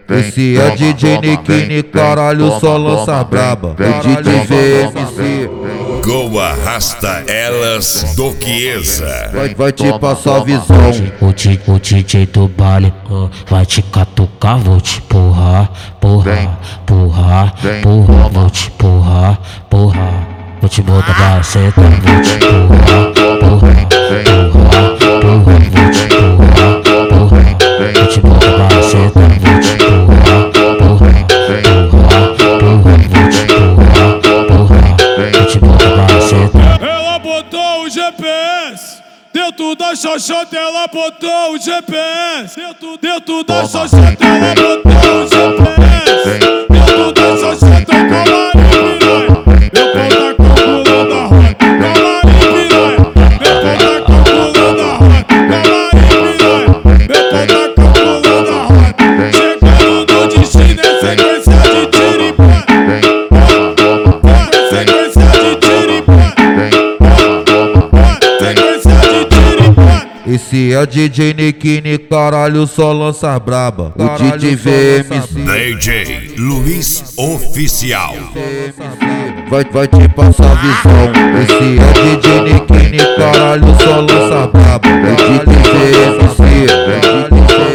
Esse é DJ Nikini, caralho, só lança braba. O DJ VMC. Go arrasta elas do Chiesa. Vai te passar visão. O DJ do baile vai te catucar, vou te porrar, porrar, porrar, porrar, vou te porrar, porrar. Vou te botar pra sentar, vou te porrar, porrar, porrar, porrar, vou te porrar, porrar. Vou te botar pra sentar, vou te porrar, porrar, porrar, porrar, vou te porrar, porrar. Vou te botar pra sentar. Ela botou o GPS dentro da xoxota, ela botou o GPS dentro da xoxota, ela botou o GPS dentro da xoxota, camarim piranha. Eu conto calculando a rota, camarim piranha. Eu conto calculando a rota, camarim piranha. Eu conto calculando a rota. Chegando no destino é sequência de tiro e pá. Sequência de tiro e pá. Esse é o DJ Nikini, caralho, só lança braba. O DJ VMC. DJ Luiz Oficial. Vai te passar visão. Esse é o DJ Nikini, caralho, só lança braba. O DJ VMC.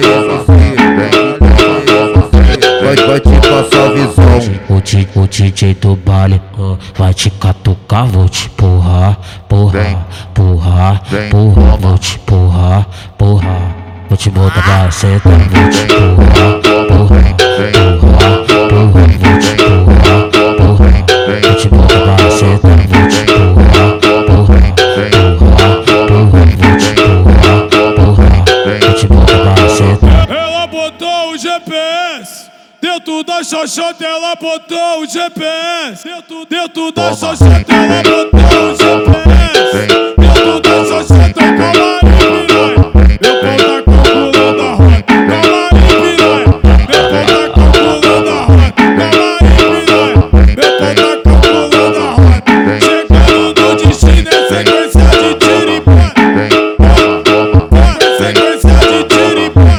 Vai te passar visão. O DJ do baile vai te catucar, vou te porrar, porrar, porrar, porrar, vou te porrar, porrar. Vou te botar pra sentar, vou te porrar, porrar, porrar, porrar, vou te porrar, porrar. Vou te botar pra sentar, vou te porrar, porrar, porrar, porrar, vou te porrar, porrar. Vou te botar pra sentar. Ela botou o GPS dentro da xoxota, ela botou o GPS dentro da xoxota, ela botou o GPS dentro da xoxota, camarim piranha. Eu conto calculando a rota, camarim piranha. Eu conto calculando a rota, camarim piranha. Eu conto calculando a rota. Chegando no destino é sequência de tiro e pá. Sequência de tiro e pá.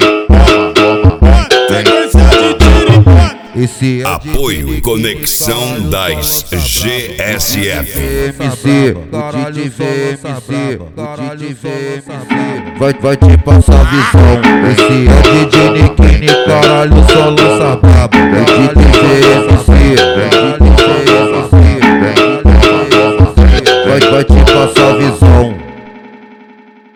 Sequência de tiro e pá. Esse é o Apoio Conexão das GSF. VMC. O DJ VMC. O DJ VMC. Vai te passar visão. Esse é o DJ Nikini, caralho, só lança braba. O DJ VMC. Vai te passar visão.